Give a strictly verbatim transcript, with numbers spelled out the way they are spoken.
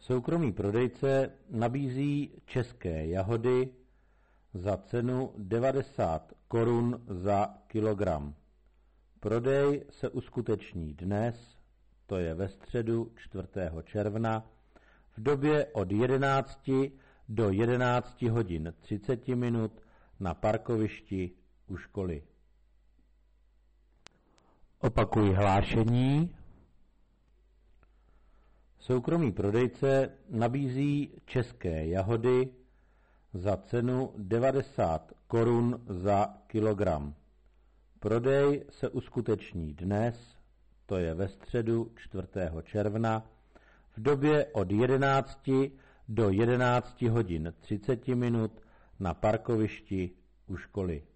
Soukromý prodejce nabízí české jahody za cenu devadesát korun za kilogram. Prodej se uskuteční dnes, to je ve středu čtvrtého června, v době od jedenácti do jedenácti hodin třicet minut na parkovišti u školy. Opakuji hlášení. Soukromý prodejce nabízí české jahody za cenu devadesát korun za kilogram. Prodej se uskuteční dnes, to je ve středu čtvrtého června, v době od jedenácti do jedenácti hodin třicet minut na parkovišti u školy.